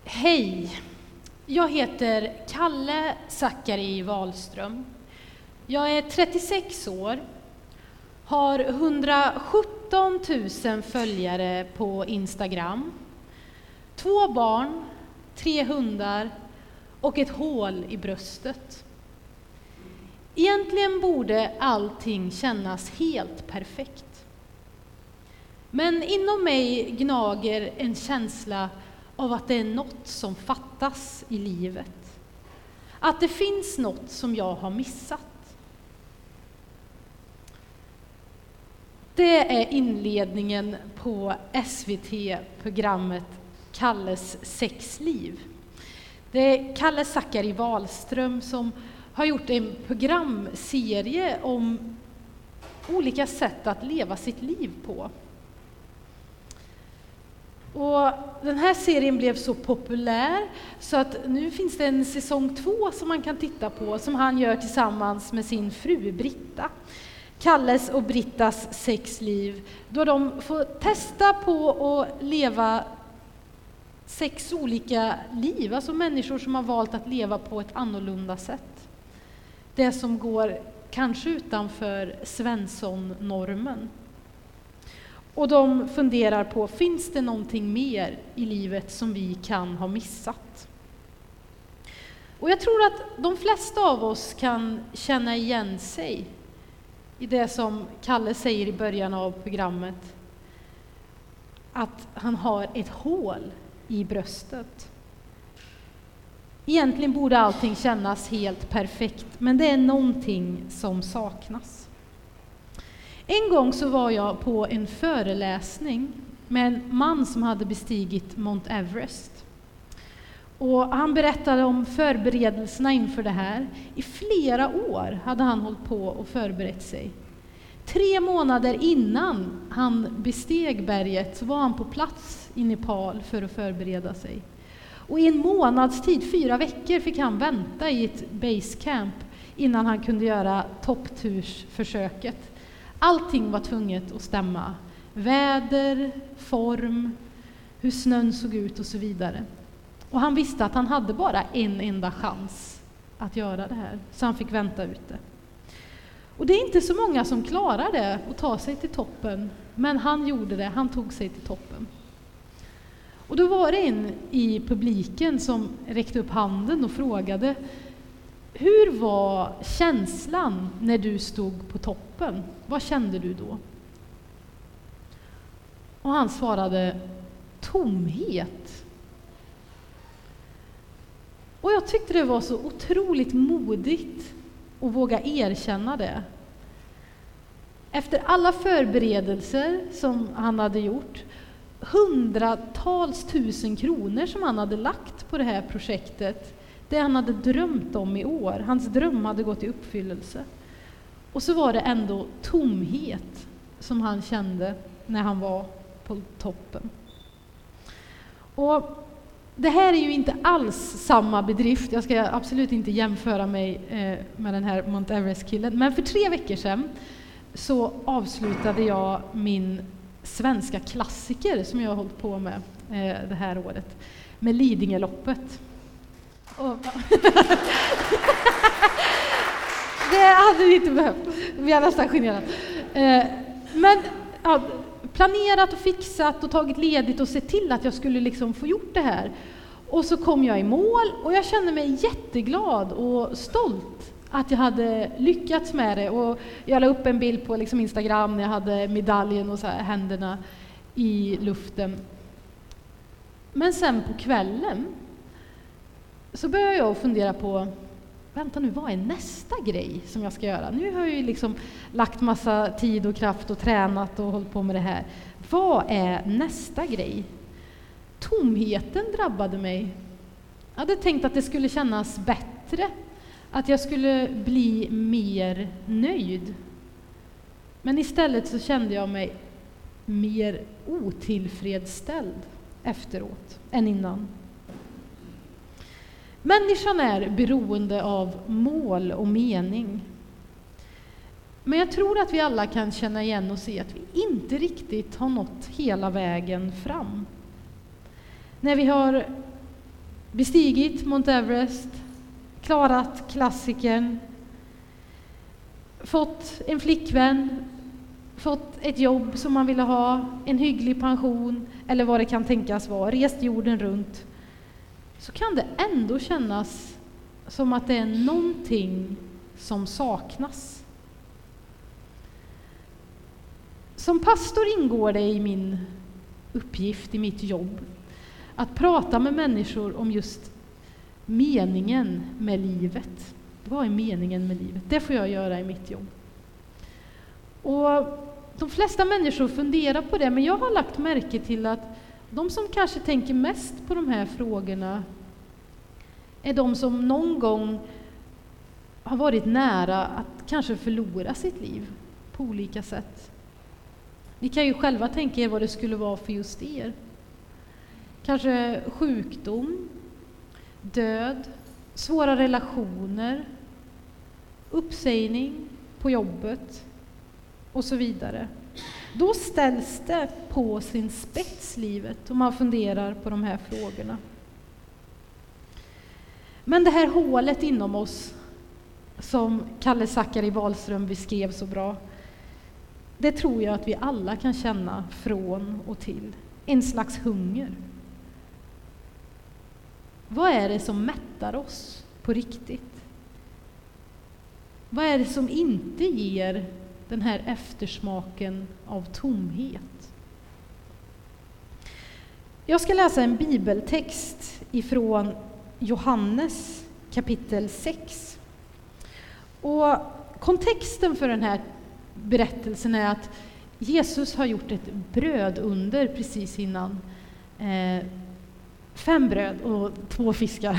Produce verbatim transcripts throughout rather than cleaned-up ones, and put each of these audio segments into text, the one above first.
Hej, jag heter Kalle Zackari Wahlström. Jag är trettiosex år, har hundrasjutton tusen följare på Instagram, två barn, tre hundar och ett hål i bröstet. Egentligen borde allting kännas helt perfekt. Men inom mig gnager en känsla av att det är något som fattas i livet. Att det finns något som jag har missat. Det är inledningen på S V T-programmet Kalles sexliv. Det är Kalle Zackari Wahlström som har gjort en programserie om olika sätt att leva sitt liv på. Och den här serien blev så populär så att nu finns det en säsong två som man kan titta på, som han gör tillsammans med sin fru Britta. Kalles och Brittas sexliv, då de får testa på att leva sex olika liv, alltså människor som har valt att leva på ett annorlunda sätt. Det som går kanske utanför Svensson-normen. Och de funderar på, finns det någonting mer i livet som vi kan ha missat? Och jag tror att de flesta av oss kan känna igen sig i det som Kalle säger i början av programmet. Att han har ett hål i bröstet. Egentligen borde allting kännas helt perfekt, men det är någonting som saknas. En gång så var jag på en föreläsning med en man som hade bestigit Mount Everest. Och han berättade om förberedelserna inför det här. I flera år hade han hållit på och förberett sig. Tre månader innan han besteg berget så var han på plats i Nepal för att förbereda sig. Och i en månads tid, fyra veckor, fick han vänta i ett basecamp innan han kunde göra topptursförsöket. Allting var tvunget att stämma. Väder, form, hur snön såg ut och så vidare. Och han visste att han hade bara en enda chans att göra det här. Så han fick vänta ute. Och det är inte så många som klarar det och tar sig till toppen. Men han gjorde det, han tog sig till toppen. Och då var det en i publiken som räckte upp handen och frågade: hur var känslan när du stod på toppen? Vad kände du då? Och han svarade: tomhet. Och jag tyckte det var så otroligt modigt att våga erkänna det. Efter alla förberedelser som han hade gjort, hundratals tusen kronor som han hade lagt på det här projektet, det han hade drömt om i år. Hans dröm hade gått i uppfyllelse. Och så var det ändå tomhet som han kände när han var på toppen. Och det här är ju inte alls samma bedrift. Jag ska absolut inte jämföra mig med den här Mount Everest-killen. Men för tre veckor sedan så avslutade jag min svenska klassiker som jag har hållit på med det här året. Med Lidingöloppet. Oh. Det hade vi inte behövt. Vi har nästan generat. Eh, men ja, planerat och fixat och tagit ledigt och sett till att jag skulle liksom få gjort det här. Och så kom jag i mål och jag kände mig jätteglad och stolt att jag hade lyckats med det. Och jag la upp en bild på liksom Instagram när jag hade medaljen och så här, händerna i luften. Men sen på kvällen så började jag fundera på, vänta nu, vad är nästa grej som jag ska göra? Nu har jag ju liksom lagt massa tid och kraft och tränat och hållit på med det här. Vad är nästa grej? Tomheten drabbade mig. Jag hade tänkt att det skulle kännas bättre, att jag skulle bli mer nöjd. Men istället så kände jag mig mer otillfredsställd efteråt än innan. Människan är beroende av mål och mening. Men jag tror att vi alla kan känna igen och se att vi inte riktigt har nått hela vägen fram. När vi har bestigit Mount Everest, klarat klassikern, fått en flickvän, fått ett jobb som man ville ha, en hygglig pension eller vad det kan tänkas vara, rest jorden runt, så kan det ändå kännas som att det är någonting som saknas. Som pastor ingår det i min uppgift, i mitt jobb, att prata med människor om just meningen med livet. Vad är meningen med livet? Det får jag göra i mitt jobb. Och de flesta människor funderar på det, men jag har lagt märke till att de som kanske tänker mest på de här frågorna är de som någon gång har varit nära att kanske förlora sitt liv på olika sätt. Ni kan ju själva tänka er vad det skulle vara för just er. Kanske sjukdom, död, svåra relationer, uppsägning på jobbet och så vidare. Då ställs det på sin spets livet om man funderar på de här frågorna. Men det här hålet inom oss som Kalle Zackari Wahlström beskrev så bra, det tror jag att vi alla kan känna från och till. En slags hunger. Vad är det som mättar oss på riktigt? Vad är det som inte ger den här eftersmaken av tomhet? Jag ska läsa en bibeltext ifrån Johannes kapitel sex. Och kontexten för den här berättelsen är att Jesus har gjort ett brödunder precis innan. Eh, fem bröd och två fiskar.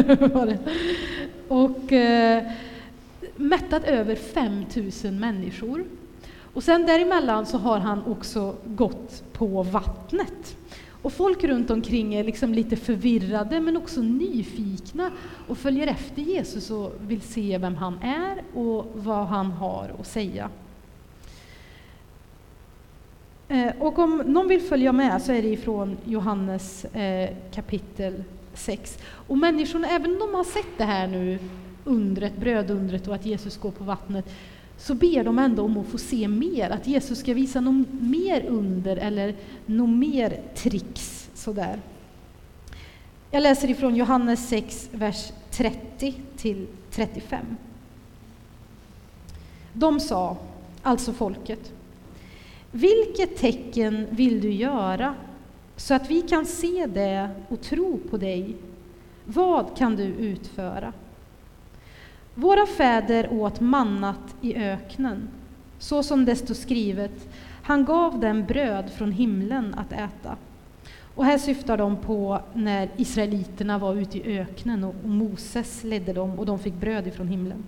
och eh, mättat över fem tusen människor. Och sen däremellan så har han också gått på vattnet. Och folk runt omkring är liksom lite förvirrade men också nyfikna och följer efter Jesus och vill se vem han är och vad han har att säga. Och om någon vill följa med så är det ifrån Johannes eh, kapitel sex. Och människorna, även om de har sett det här nu, undret, brödundret och att Jesus går på vattnet, så ber de ändå om att få se mer. Att Jesus ska visa något mer under eller något mer tricks. Sådär. Jag läser ifrån Johannes sex, vers trettio till trettiofem. De sa, alltså folket: vilket tecken vill du göra så att vi kan se det och tro på dig? Vad kan du utföra? Våra fäder åt mannat i öknen, så som det står skrivet, han gav dem bröd från himlen att äta. Och här syftar de på när israeliterna var ute i öknen och Moses ledde dem och de fick bröd ifrån himlen.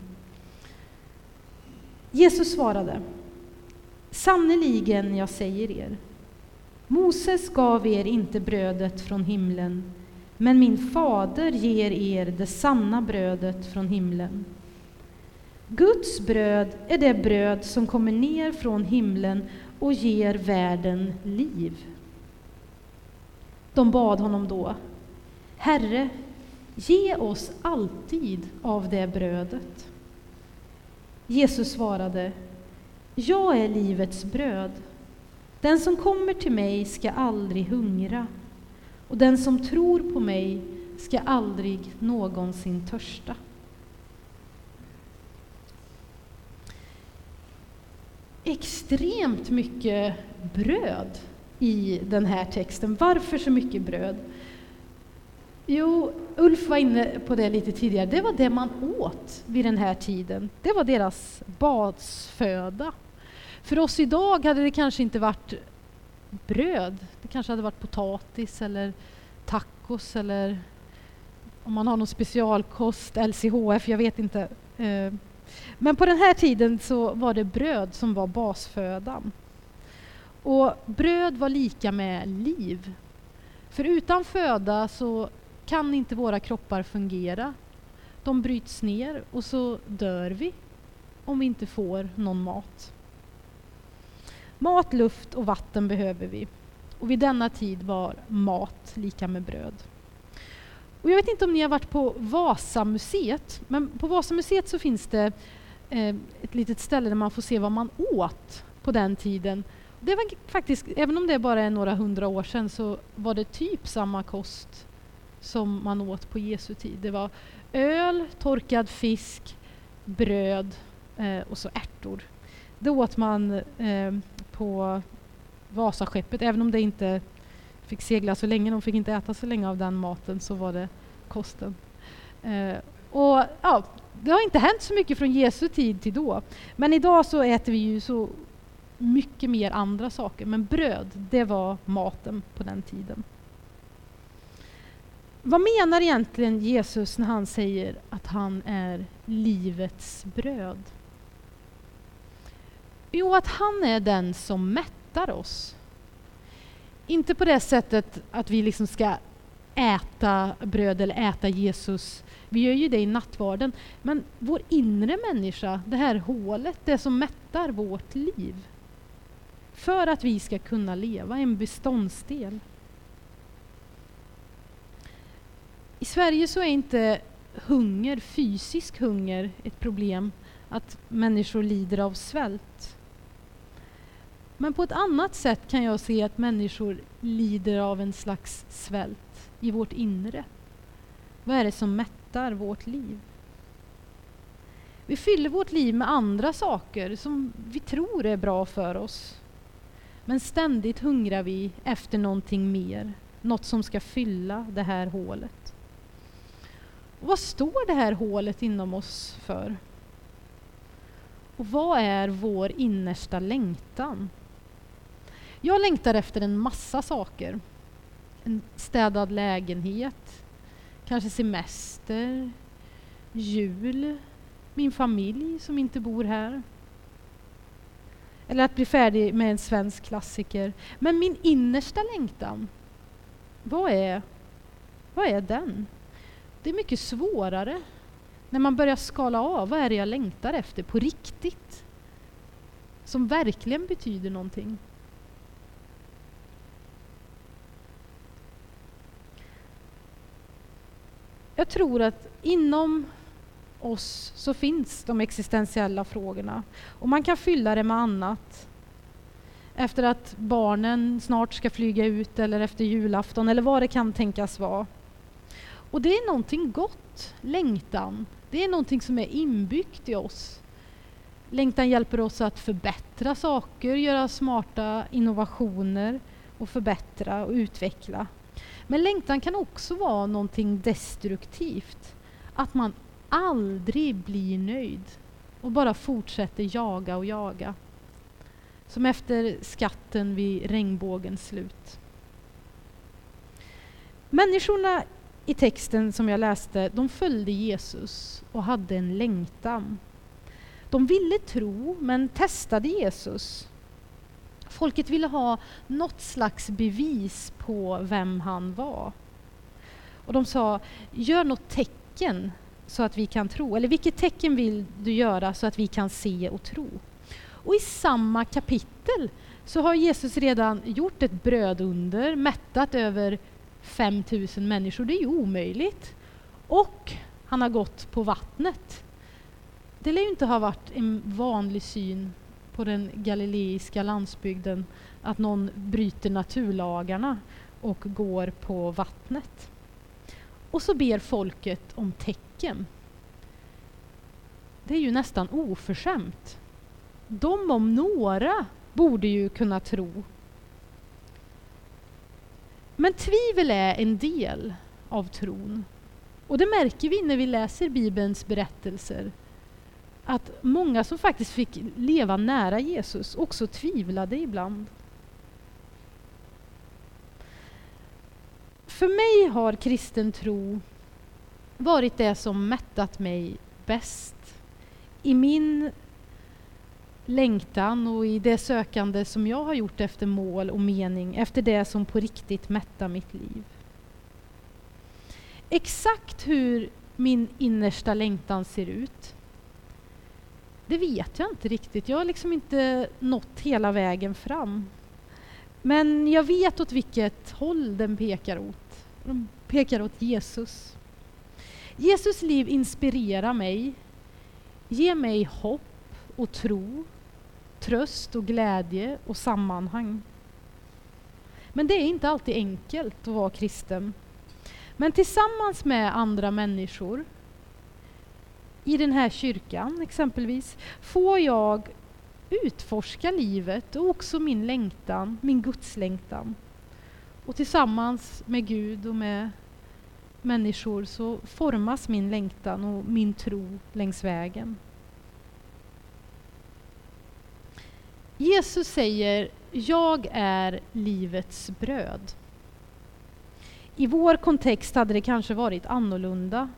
Jesus svarade: sannoliken, jag säger er, Moses gav er inte brödet från himlen, men min fader ger er det sanna brödet från himlen. Guds bröd är det bröd som kommer ner från himlen och ger världen liv. De bad honom då: Herre, ge oss alltid av det brödet. Jesus svarade: jag är livets bröd. Den som kommer till mig ska aldrig hungra, och den som tror på mig ska aldrig någonsin törsta. Extremt mycket bröd i den här texten. Varför så mycket bröd? Jo, Ulf var inne på det lite tidigare. Det var det man åt vid den här tiden. Det var deras basföda. För oss idag hade det kanske inte varit bröd. Det kanske hade varit potatis eller tacos eller om man har någon specialkost, L C H F, jag vet inte. Men på den här tiden så var det bröd som var basfödan. Och bröd var lika med liv. För utan föda så kan inte våra kroppar fungera. De bryts ner och så dör vi om vi inte får någon mat. Mat, luft och vatten behöver vi. Och vid denna tid var mat lika med bröd. Och jag vet inte om ni har varit på Vasamuseet, men på Vasamuseet så finns det eh, ett litet ställe där man får se vad man åt på den tiden. Det var faktiskt, även om det bara är några hundra år sedan, så var det typ samma kost som man åt på Jesu tid. Det var öl, torkad fisk, bröd eh, och så ärtor. Det åt man eh, på Vasaskeppet, även om det inte fick segla så länge, de fick inte äta så länge av den maten, så var det kosten. Eh, och ja, det har inte hänt så mycket från Jesu tid till då. Men idag så äter vi ju så mycket mer andra saker. Men bröd, det var maten på den tiden. Vad menar egentligen Jesus när han säger att han är livets bröd? Jo, att han är den som mättar oss. Inte på det sättet att vi liksom ska äta bröd eller äta Jesus. Vi gör ju det i nattvarden. Men vår inre människa, det här hålet, det som mättar vårt liv. För att vi ska kunna leva, en beståndsdel. I Sverige så är inte hunger, fysisk hunger, ett problem. Att människor lider av svält. Men på ett annat sätt kan jag se att människor lider av en slags svält i vårt inre. Vad är det som mättar vårt liv? Vi fyller vårt liv med andra saker som vi tror är bra för oss. Men ständigt hungrar vi efter någonting mer. Något som ska fylla det här hålet. Och vad står det här hålet inom oss för? Och vad är vår innersta längtan? Jag längtar efter en massa saker. En städad lägenhet, kanske semester, jul, min familj som inte bor här. Eller att bli färdig med en svensk klassiker. Men min innersta längtan, vad är, vad är den? Det är mycket svårare när man börjar skala av. Vad är det jag längtar efter på riktigt? Som verkligen betyder någonting. Jag tror att inom oss så finns de existentiella frågorna. Och man kan fylla det med annat. Efter att barnen snart ska flyga ut eller efter julafton eller vad det kan tänkas vara. Och det är någonting gott, längtan. Det är någonting som är inbyggt i oss. Längtan hjälper oss att förbättra saker, göra smarta innovationer och förbättra och utveckla. Men längtan kan också vara någonting destruktivt. Att man aldrig blir nöjd och bara fortsätter jaga och jaga. Som efter skatten vid regnbågens slut. Människorna i texten som jag läste, de följde Jesus och hade en längtan. De ville tro men testade Jesus. Folket ville ha något slags bevis på vem han var. Och de sa, gör något tecken så att vi kan tro. Eller vilket tecken vill du göra så att vi kan se och tro? Och i samma kapitel så har Jesus redan gjort ett brödunder, mättat över fem tusen människor. Det är ju omöjligt. Och han har gått på vattnet. Det lär ju inte ha varit en vanlig syn på den galileiska landsbygden att någon bryter naturlagarna och går på vattnet. Och så ber folket om tecken. Det är ju nästan oförskämt. De om några borde ju kunna tro. Men tvivel är en del av tron. Och det märker vi när vi läser Bibelns berättelser. Att många som faktiskt fick leva nära Jesus också tvivlade ibland. För mig har kristen tro varit det som mättat mig bäst. I min längtan och i det sökande som jag har gjort efter mål och mening. Efter det som på riktigt mättar mitt liv. Exakt hur min innersta längtan ser ut, det vet jag inte riktigt. Jag har liksom inte nått hela vägen fram. Men jag vet åt vilket håll den pekar åt. Den pekar åt Jesus. Jesus liv inspirerar mig, ger mig hopp och tro, tröst och glädje och sammanhang. Men det är inte alltid enkelt att vara kristen. Men tillsammans med andra människor i den här kyrkan exempelvis får jag utforska livet och också min längtan, min Guds längtan. Och tillsammans med Gud och med människor så formas min längtan och min tro längs vägen. Jesus säger, jag är livets bröd. I vår kontext hade det kanske varit annorlunda.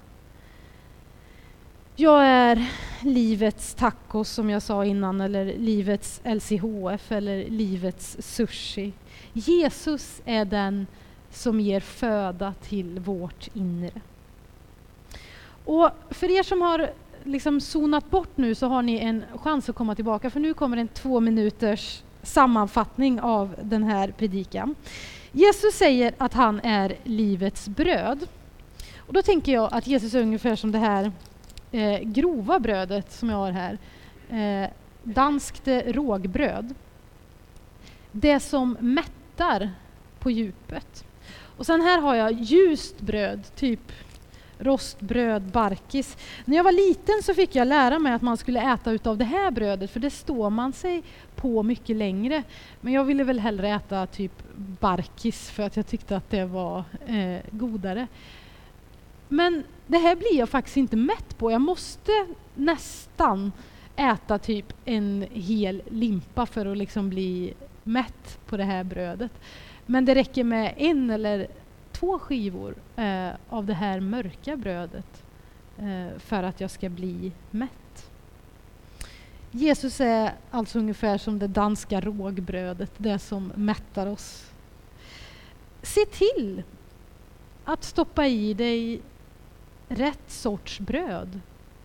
Jag är livets tacos som jag sa innan, eller livets L C H F eller livets sushi. Jesus är den som ger föda till vårt inre. Och för er som har liksom zonat bort nu så har ni en chans att komma tillbaka, för nu kommer en två minuters sammanfattning av den här predikan. Jesus säger att han är livets bröd. Och då tänker jag att Jesus är ungefär som det här eh, grova brödet som jag har här. Eh, danskt rågbröd. Det som mättar på djupet. Och sen här har jag ljust bröd, typ rostbröd, barkis. När jag var liten så fick jag lära mig att man skulle äta utav det här brödet, för det står man sig på mycket längre. Men jag ville väl hellre äta typ barkis för att jag tyckte att det var eh, godare. Men det här blir jag faktiskt inte mätt på. Jag måste nästan äta typ en hel limpa för att liksom bli mätt på det här brödet. Men det räcker med en eller två skivor eh, av det här mörka brödet eh, för att jag ska bli mätt. Jesus är alltså ungefär som det danska rågbrödet, det som mättar oss. Se till att stoppa i dig rätt sorts bröd.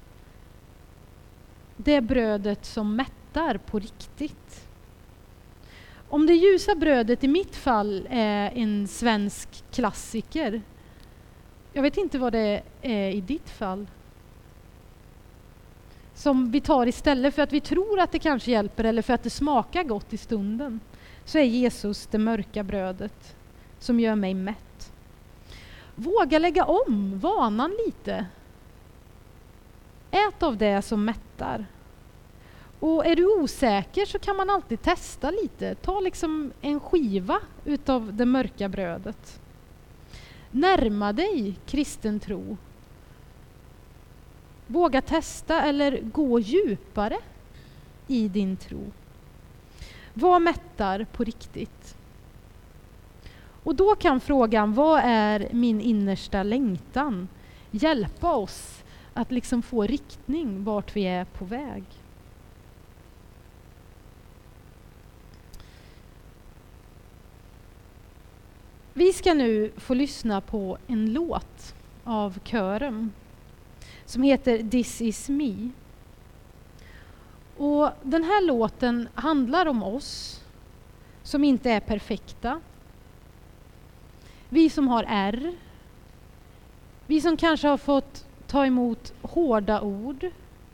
Det brödet som mättar på riktigt. Om det ljusa brödet i mitt fall är en svensk klassiker. Jag vet inte vad det är i ditt fall. Som vi tar istället för att vi tror att det kanske hjälper eller för att det smakar gott i stunden. Så är Jesus det mörka brödet som gör mig mätt. Våga lägga om vanan lite. Ät av det som mättar. Och är du osäker så kan man alltid testa lite. Ta liksom en skiva utav det mörka brödet. Närma dig kristen tro. Våga testa eller gå djupare i din tro. Vad mättar på riktigt? Och då kan frågan, vad är min innersta längtan? Hjälpa oss att liksom få riktning vart vi är på väg. Vi ska nu få lyssna på en låt av kören som heter This is me. Och den här låten handlar om oss som inte är perfekta. Vi som har ärr. Vi som kanske har fått ta emot hårda ord.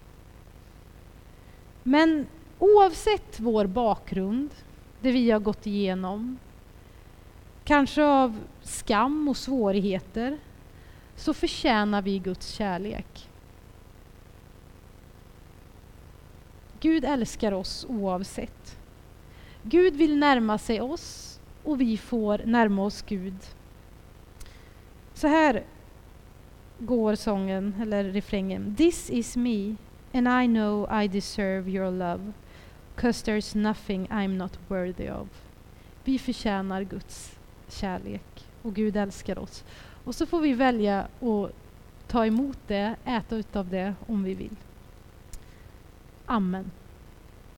Men oavsett vår bakgrund, det vi har gått igenom, kanske av skam och svårigheter, så förtjänar vi Guds kärlek. Gud älskar oss oavsett. Gud vill närma sig oss och vi får närma oss Gud. Så här går sången eller refrängen. This is me and I know I deserve your love, 'cause there's nothing I'm not worthy of. Vi förtjänar Guds kärlek och Gud älskar oss. Och så får vi välja att ta emot det, äta utav det om vi vill. Amen.